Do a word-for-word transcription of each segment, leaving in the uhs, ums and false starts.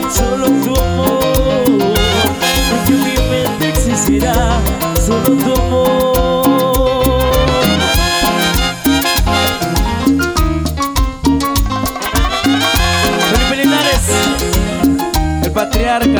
solo tu amor, porque en mi mente existirá solo tu amor. Felipe Linares, el patriarca.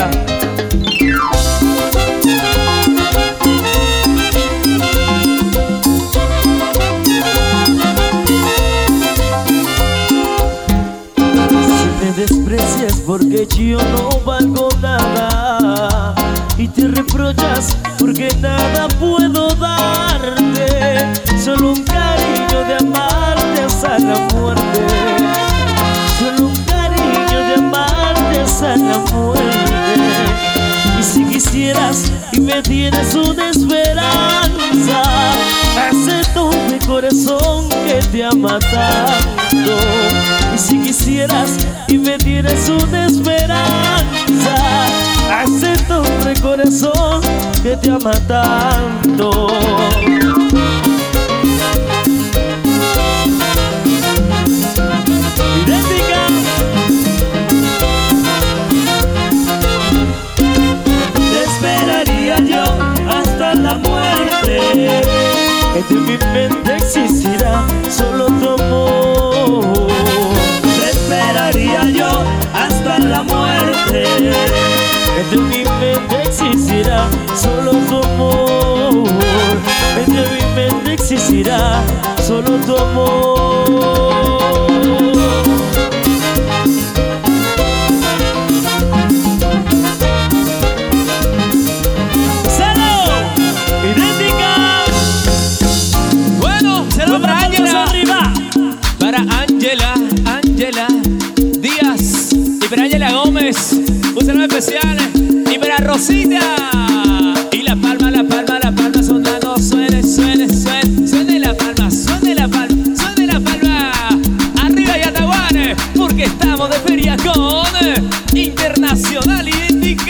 Desprecias porque yo no valgo nada y te reprochas porque nada puedo darte, solo un cariño de amarte hasta la muerte, solo un cariño de amarte hasta la muerte. Y si quisieras y me tienes una esperanza, acepto mi corazón que te ama tanto. Y si quisieras y me tienes una esperanza, acepto mi corazón que te ama tanto. Idéntica. Te esperaría yo hasta la muerte, que en mi mente existirá solo tu amor. Te esperaría yo hasta la muerte, que en mi mente existirá solo tu amor. En mi mente existirá solo tu amor. Para Ángela Gómez, un saludo especial. Y para Rosita. Y la palma, la palma, la palma sonando. Suene, suene, suene. Suene la palma, suene la palma, suene la palma. Arriba Yatawan, porque estamos de feria con Internacional Idéntica.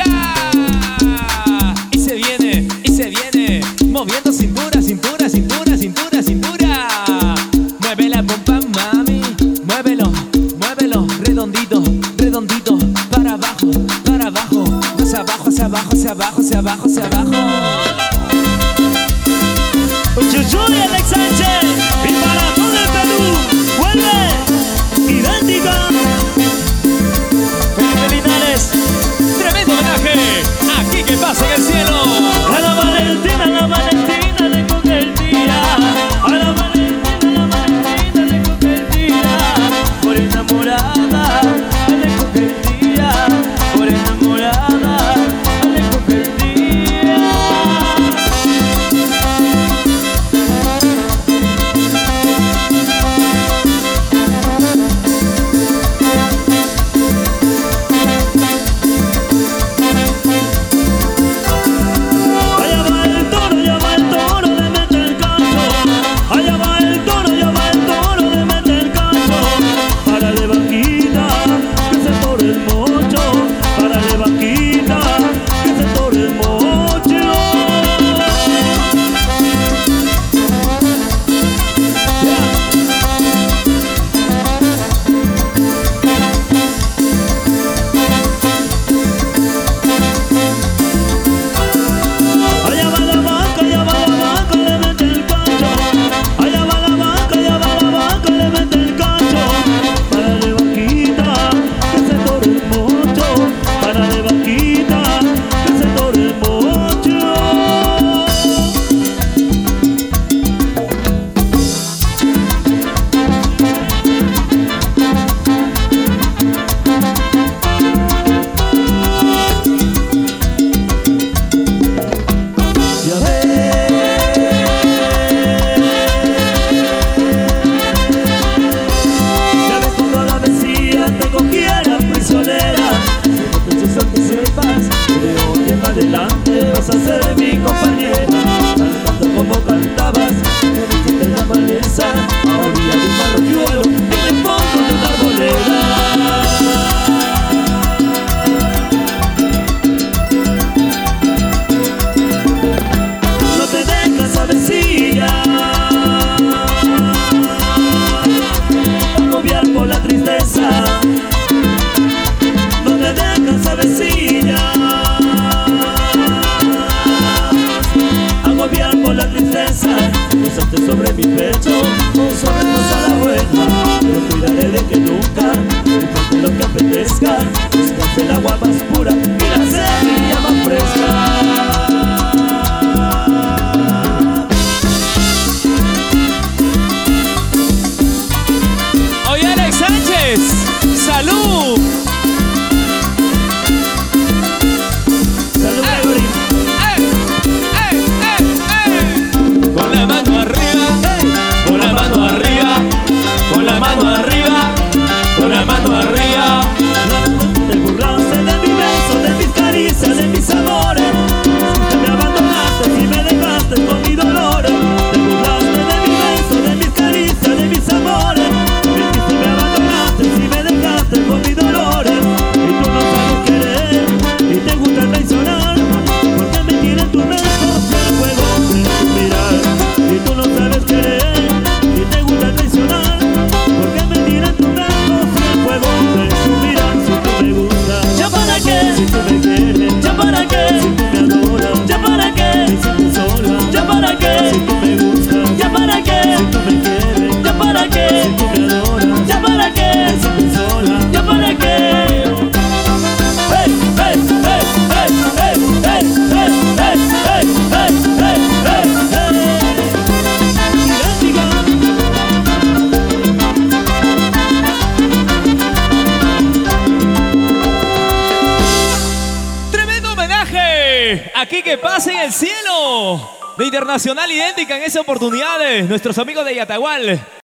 Y se viene, y se viene. Moviendo cintura, cintura, cintura, cintura, cintura. Mueve la pompa, mami. Muévelo, muévelo, redondito. Redondito, para abajo, para abajo, hacia abajo, hacia abajo, hacia abajo, hacia abajo, hacia abajo. Chuchuy, Alex Sánchez, y para todo el Perú, vuelve Idéntica. Felipe Linares, tremendo homenaje, aquí que pasa en el cielo. A la Valentina, a la Valentina le coge el día. A la Valentina, a la Valentina le coge el día. Por enamorada. Por enamorada, le coge el día. tristeza, no te dejas estés sobre mi pecho o sobre tu sala buena, pero cuidaré de que nunca me falte lo que apetezca. Buscas el agua más pura y la semilla más fresca. ¡Salud! ¡Salud, Gregory! ¡Eh! ¡Eh! ¡Eh! ¡Eh! Con la mano arriba, con la mano arriba, con la mano arriba, con la mano arriba. Te burlaste de mi beso, de mis caricias, de mis amores. Me abandonaste y me dejaste con mi dolor. Te burlaste de mi beso, de mis caricias, de mis amores. Con mis dolores, y tú no sabes querer, y te gusta traicionar, porque me tienen tus besos y el fuego de tu mirar. Y tú no sabes querer, y te gusta traicionar, porque me tienen tus besos y el fuego de tu mirar. Si tú me gustas, ¿ya para qué? Si tú me quieres, ¿ya para qué? Si tú me adoras, ¿ya para qué? Me sientes sola, ¿ya para qué? Si tú me gustas, ¿ya para qué? Si tú me quieres, ¿ya para qué? Si tú me adoras, ¿ya para qué? Me sientes sola, ¿ya para qué? Hey, hey, hey, hey, hey, hey, hey, hey, hey, hey, hey, hey. ¡Tremendo homenaje! Aquí que pasa en el cielo de Internacional Idéntica en esa oportunidad, nuestros amigos de Yatagual.